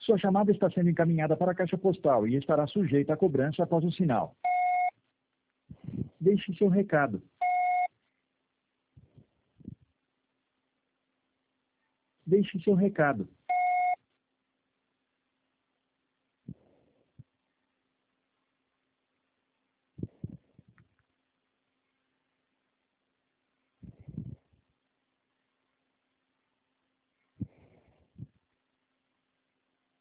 Sua chamada está sendo encaminhada para a caixa postal e estará sujeita a cobrança após o sinal. Deixe seu recado. Deixe seu recado.